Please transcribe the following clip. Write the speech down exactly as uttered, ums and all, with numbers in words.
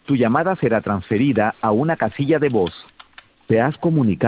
Tu llamada será transferida a una casilla de voz. Te has comunicado.